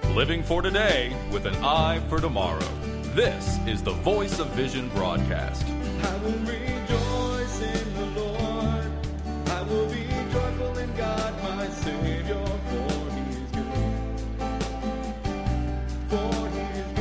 Living for today with an eye for tomorrow. This is the Voice of Vision broadcast. I will rejoice in the Lord. I will be joyful in God, my Savior, for He is good. For He is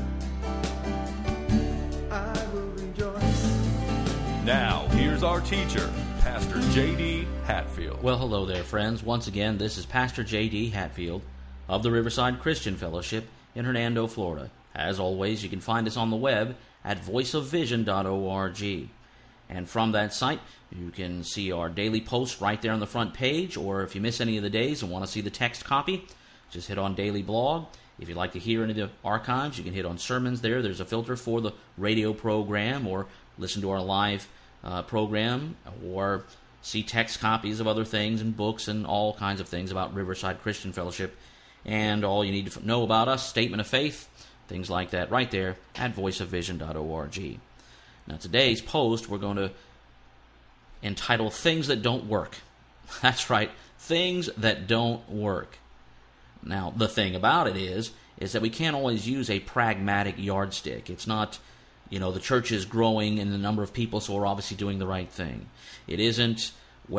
good. I will rejoice. Now, here's our teacher, Pastor J.D. Hatfield. Well, hello there, friends. Once again, this is Pastor J.D. Hatfield of the Riverside Christian Fellowship in Hernando, Florida. As always, you can find us on the web at voiceofvision.org. And from that site, you can see our daily posts right there on the front page, or if you miss any of the days and want to see the text copy, just hit on Daily Blog. If you'd like to hear any of the archives, you can hit on Sermons there. There's a filter for the radio program, or listen to our live program, or see text copies of other things and books and all kinds of things about Riverside Christian Fellowship. And all you need to know about us, statement of faith, things like that, right there at voiceofvision.org. Now, today's post, we're going to entitle Things That Don't Work. That's right, things that don't work. Now, the thing about it is that we can't always use a pragmatic yardstick. It's not, the church is growing in the number of people, so we're obviously doing the right thing. It isn't,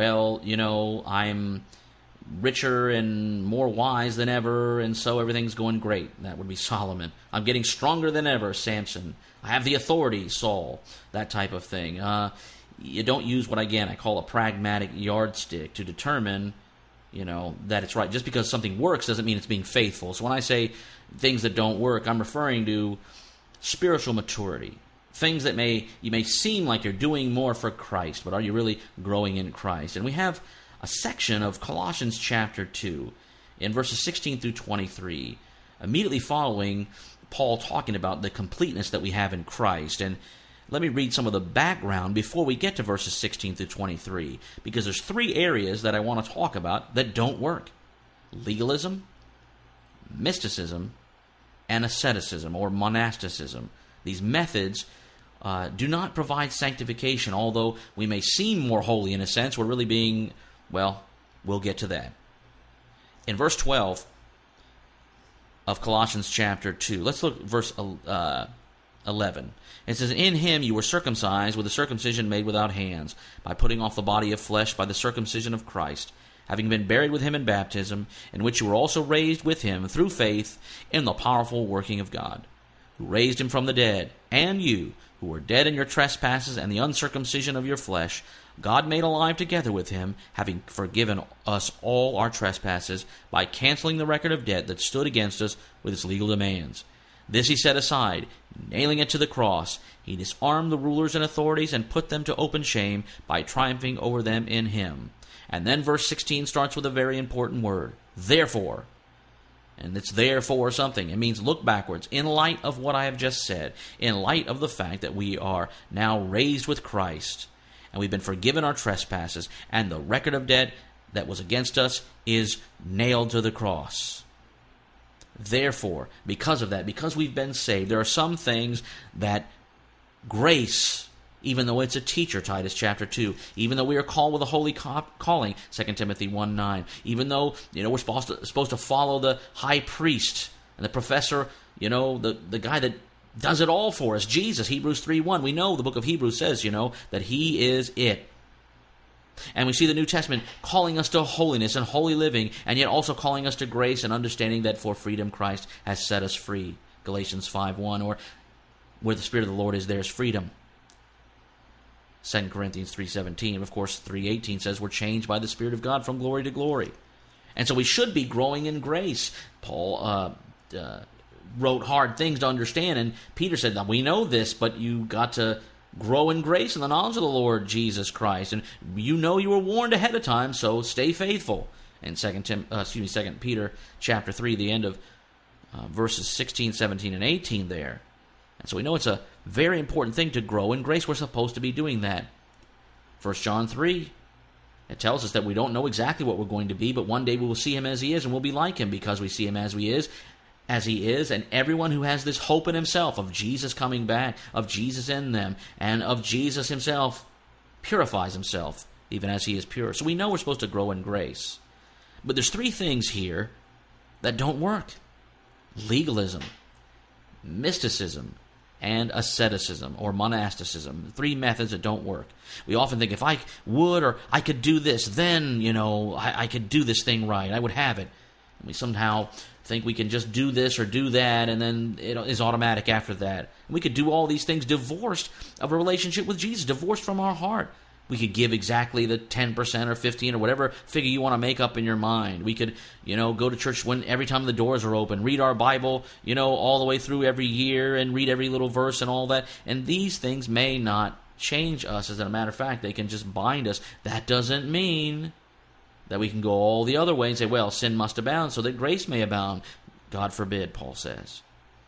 I'm richer and more wise than ever, and so everything's going great. That would be Solomon. I'm getting stronger than ever, Samson. I have the authority, Saul. That type of thing. You don't use what, again, I call a pragmatic yardstick to determine, that it's right. Just because something works doesn't mean it's being faithful. So when I say things that don't work, I'm referring to spiritual maturity. Things that you may seem like you're doing more for Christ, but are you really growing in Christ? And we have a section of Colossians chapter 2 in verses 16 through 23, immediately following Paul talking about the completeness that we have in Christ. And let me read some of the background before we get to verses 16 through 23, because there's three areas that I want to talk about that don't work: legalism, mysticism, and asceticism or monasticism. These methods do not provide sanctification, although we may seem more holy in a sense. We're really being, we'll get to that. In verse 12 of Colossians chapter 2, let's look at verse 11. It says, "In him you were circumcised with a circumcision made without hands, by putting off the body of flesh by the circumcision of Christ, having been buried with him in baptism, in which you were also raised with him through faith in the powerful working of God, who raised him from the dead, and you, who were dead in your trespasses and the uncircumcision of your flesh, God made alive together with him, having forgiven us all our trespasses, by canceling the record of debt that stood against us with its legal demands. This he set aside, nailing it to the cross. He disarmed the rulers and authorities and put them to open shame by triumphing over them in him." And then verse 16 starts with a very important word, therefore. And it's therefore something. It means look backwards. In light of what I have just said, in light of the fact that we are now raised with Christ, and we've been forgiven our trespasses, and the record of debt that was against us is nailed to the cross. Therefore, because of that, because we've been saved, there are some things that grace, even though it's a teacher, Titus chapter 2, even though we are called with a holy calling, 2 Timothy 1:9, even though we're supposed to follow the high priest and the professor, the guy that does it all for us, Jesus, Hebrews 3:1. We know the book of Hebrews says, that he is it. And we see the New Testament calling us to holiness and holy living, and yet also calling us to grace and understanding that for freedom Christ has set us free. Galatians 5:1, or where the Spirit of the Lord is, there's freedom. 2 Corinthians 3:17, of course, 3:18 says we're changed by the Spirit of God from glory to glory. And so we should be growing in grace. Paul wrote hard things to understand, and Peter said, now, we know this, but you got to grow in grace and the knowledge of the Lord Jesus Christ. And you were warned ahead of time, so stay faithful. In 2 Peter chapter 3, the end of verses 16, 17, and 18 there. And so we know it's a very important thing to grow in grace. We're supposed to be doing that. 1 John 3, it tells us that we don't know exactly what we're going to be, but one day we will see him as he is, and we'll be like him because we see him as he is. And everyone who has this hope in himself of Jesus coming back, of Jesus in them, and of Jesus himself, purifies himself, even as he is pure. So we know we're supposed to grow in grace. But there's three things here that don't work. legalism, mysticism, and asceticism or monasticism. 3 methods that don't work. We often think if I would or I could do this, then, I could do this thing right. I would have it. And we somehow think we can just do this or do that, and then it is automatic after that. And we could do all these things divorced of a relationship with Jesus, divorced from our heart. We could give exactly the 10% or 15% or whatever figure you want to make up in your mind. We could, go to church every time the doors are open, read our Bible, all the way through every year and read every little verse and all that. And these things may not change us. As a matter of fact, they can just bind us. That doesn't mean that we can go all the other way and say, well, sin must abound so that grace may abound. God forbid, Paul says.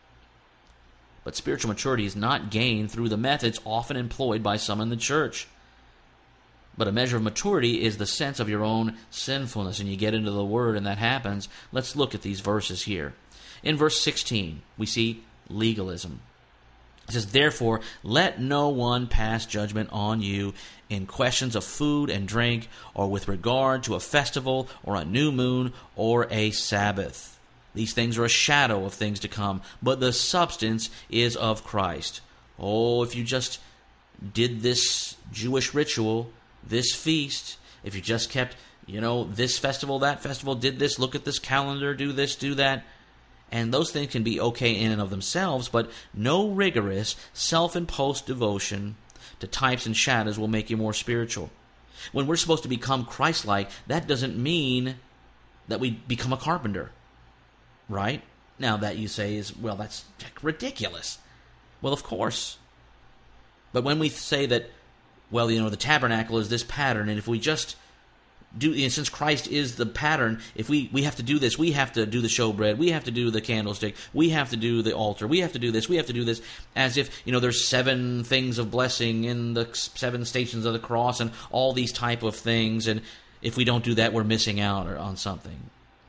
But spiritual maturity is not gained through the methods often employed by some in the church. But a measure of maturity is the sense of your own sinfulness, and you get into the Word, and that happens. Let's look at these verses here. In verse 16, we see legalism. It says, therefore, let no one pass judgment on you in questions of food and drink, or with regard to a festival, or a new moon, or a Sabbath. These things are a shadow of things to come, but the substance is of Christ. Oh, if you just did this Jewish ritual, this feast, if you just kept, this festival, that festival, did this, look at this calendar, do this, do that. And those things can be okay in and of themselves, but no rigorous, self-imposed devotion to types and shadows will make you more spiritual. When we're supposed to become Christ-like, that doesn't mean that we become a carpenter, right? Now that you say is, well, that's ridiculous. Well, of course. But when we say that, well, the tabernacle is this pattern, and if we just do, since Christ is the pattern, if we have to do this, we have to do the showbread, we have to do the candlestick, we have to do the altar, we have to do this, as if, there's 7 things of blessing in the 7 stations of the cross and all these type of things, and if we don't do that, we're missing out on something.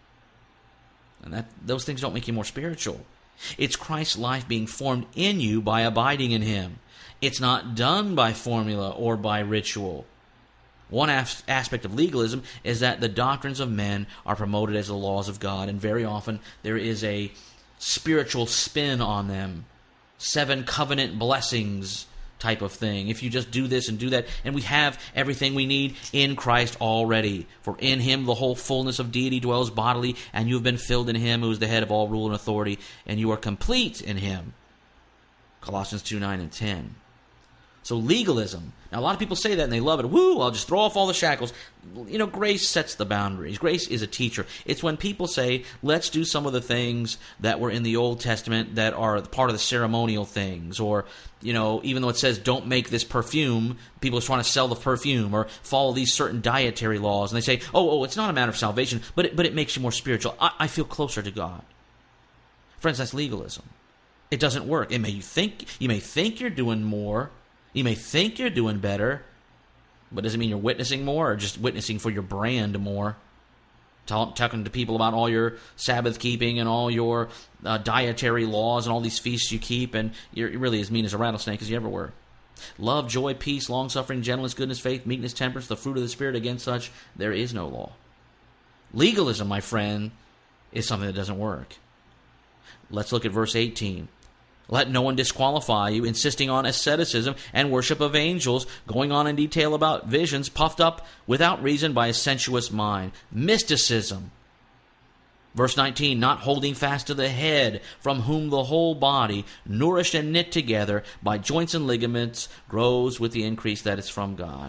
And those things don't make you more spiritual. It's Christ's life being formed in you by abiding in Him. It's not done by formula or by ritual. One aspect of legalism is that the doctrines of men are promoted as the laws of God, and very often there is a spiritual spin on them. 7 covenant blessings type of thing. If you just do this and do that, and we have everything we need in Christ already. For in Him the whole fullness of deity dwells bodily, and you have been filled in Him who is the head of all rule and authority, and you are complete in Him. Colossians 2:9 and 10. So legalism. Now, a lot of people say that and they love it. Woo, I'll just throw off all the shackles. Grace sets the boundaries. Grace is a teacher. It's when people say, let's do some of the things that were in the Old Testament that are part of the ceremonial things. Or, even though it says don't make this perfume, people are trying to sell the perfume or follow these certain dietary laws. And they say, oh, it's not a matter of salvation, but it makes you more spiritual. I feel closer to God. Friends, that's legalism. It doesn't work. You may think you're doing more. You may think you're doing better, but does it mean you're witnessing more or just witnessing for your brand more? Talking to people about all your Sabbath keeping and all your dietary laws and all these feasts you keep, and you're really as mean as a rattlesnake as you ever were. Love, joy, peace, long-suffering, gentleness, goodness, faith, meekness, temperance, the fruit of the Spirit. Against such there is no law. Legalism, my friend, is something that doesn't work. Let's look at verse 18. Let no one disqualify you, insisting on asceticism and worship of angels, going on in detail about visions, puffed up without reason by a sensuous mind. Mysticism. Verse 19, not holding fast to the head, from whom the whole body, nourished and knit together by joints and ligaments, grows with the increase that is from God.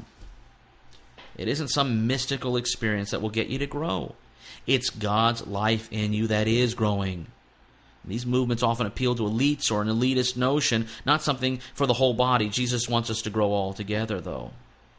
It isn't some mystical experience that will get you to grow. It's God's life in you that is growing. These movements often appeal to elites or an elitist notion, not something for the whole body. Jesus wants us to grow all together, though.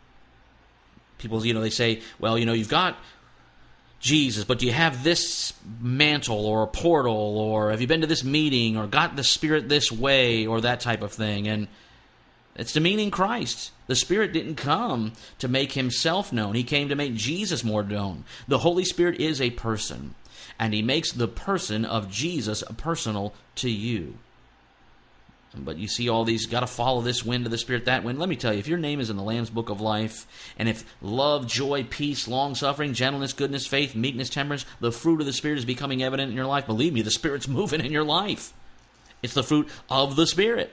People, they say, well, you've got Jesus, but do you have this mantle or a portal, or have you been to this meeting, or got the Spirit this way, or that type of thing? And it's demeaning Christ. The Spirit didn't come to make Himself known. He came to make Jesus more known. The Holy Spirit is a person, and He makes the person of Jesus personal to you. But you see all these, got to follow this wind of the Spirit, that wind. Let me tell you, if your name is in the Lamb's Book of Life, and if love, joy, peace, long-suffering, gentleness, goodness, faith, meekness, temperance, the fruit of the Spirit is becoming evident in your life, believe me, the Spirit's moving in your life. It's the fruit of the Spirit.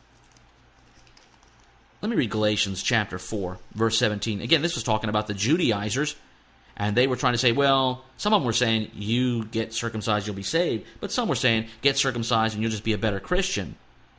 Let me read Galatians chapter 4, verse 17. Again, this was talking about the Judaizers, and they were trying to say, well, some of them were saying, you get circumcised, you'll be saved. But some were saying, get circumcised and you'll just be a better Christian.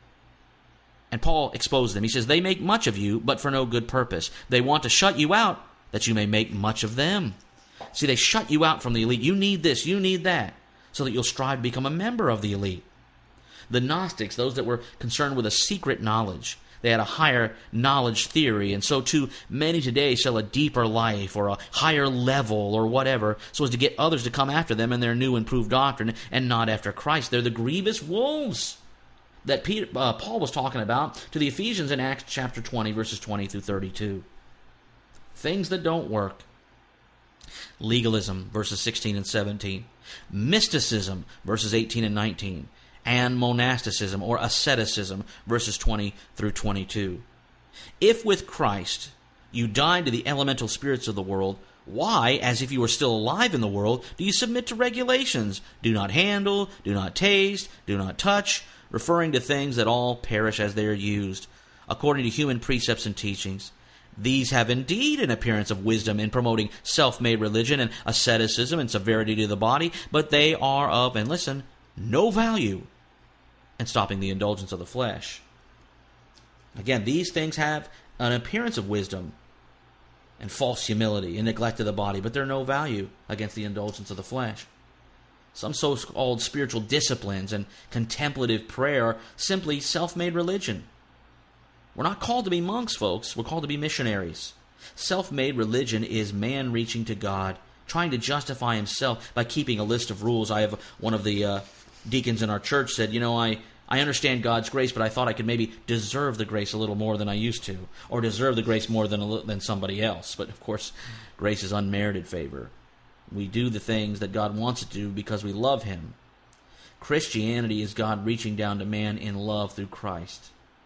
And Paul exposed them. He says, they make much of you, but for no good purpose. They want to shut you out, that you may make much of them. See, they shut you out from the elite. You need this, you need that, so that you'll strive to become a member of the elite. The Gnostics, those that were concerned with a secret knowledge, they had a higher knowledge theory, and so too many today sell a deeper life or a higher level or whatever, so as to get others to come after them in their new improved doctrine and not after Christ. They're the grievous wolves that Paul was talking about to the Ephesians in Acts chapter 20, verses 20 through 32. Things that don't work. Legalism, verses 16 and 17. Mysticism, verses 18 and 19. And monasticism, or asceticism, verses 20 through 22. If with Christ you died to the elemental spirits of the world, why, as if you were still alive in the world, do you submit to regulations? Do not handle, do not taste, do not touch, referring to things that all perish as they are used, according to human precepts and teachings. These have indeed an appearance of wisdom in promoting self-made religion and asceticism and severity to the body, but they are of, and listen, no value in stopping the indulgence of the flesh. Again, these things have an appearance of wisdom and false humility and neglect of the body, but they're no value against the indulgence of the flesh. Some so-called spiritual disciplines and contemplative prayer are simply self-made religion. We're not called to be monks, folks. We're called to be missionaries. Self-made religion is man reaching to God, trying to justify himself by keeping a list of rules. I have one of the deacons in our church said, I understand God's grace, but I thought I could maybe deserve the grace a little more than I used to, or deserve the grace more than somebody else. But of course, grace is unmerited favor. We do the things that God wants us to do because we love him. Christianity is God reaching down to man in love through Christ.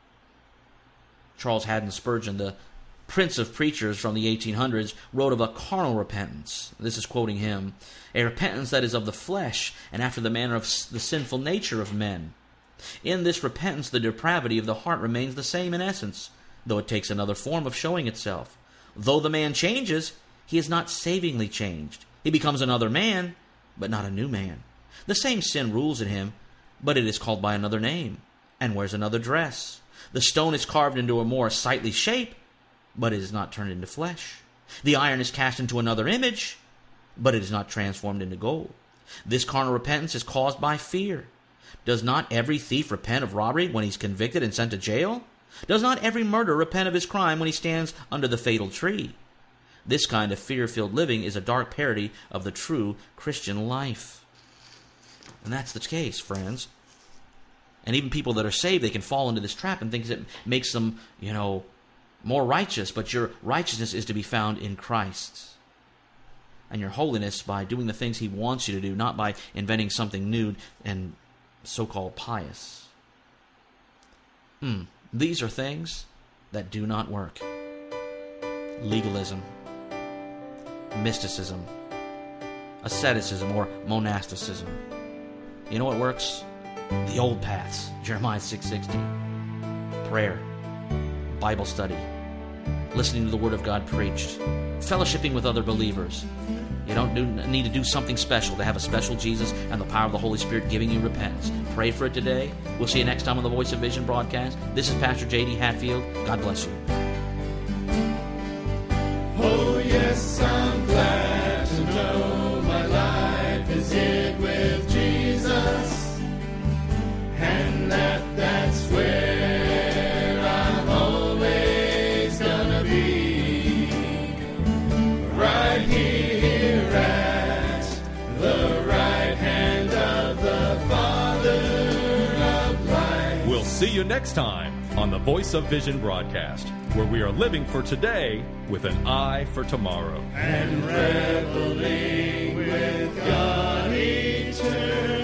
Charles Haddon Spurgeon, the prince of preachers from the 1800s, wrote of a carnal repentance. This is quoting him. A repentance that is of the flesh and after the manner of the sinful nature of men. In this repentance, the depravity of the heart remains the same in essence, though it takes another form of showing itself. Though the man changes, he is not savingly changed. He becomes another man, but not a new man. The same sin rules in him, but it is called by another name, and wears another dress. The stone is carved into a more sightly shape, but it is not turned into flesh. The iron is cast into another image, but it is not transformed into gold. This carnal repentance is caused by fear. Does not every thief repent of robbery when he's convicted and sent to jail? Does not every murderer repent of his crime when he stands under the fatal tree? This kind of fear-filled living is a dark parody of the true Christian life. And that's the case, friends. And even people that are saved, they can fall into this trap and think it makes them, more righteous. But your righteousness is to be found in Christ. And your holiness by doing the things he wants you to do, not by inventing something new and so-called pious. These are things that do not work. Legalism, mysticism, asceticism, or monasticism. You know what works? The old paths. Jeremiah 6:16. Prayer, Bible study, listening to the Word of God preached, fellowshipping with other believers. You don't need to do something special to have a special Jesus and the power of the Holy Spirit giving you repentance. Pray for it today. We'll see you next time on the Voice of Vision broadcast. This is Pastor J.D. Hatfield. God bless you. Oh yes, I'm glad to know my life is hid with Jesus, and that's where I'm always gonna be, right here at the right hand of the Father of light. We'll see you next time on the Voice of Vision broadcast, where we are living for today with an eye for tomorrow. And reveling with God eternal.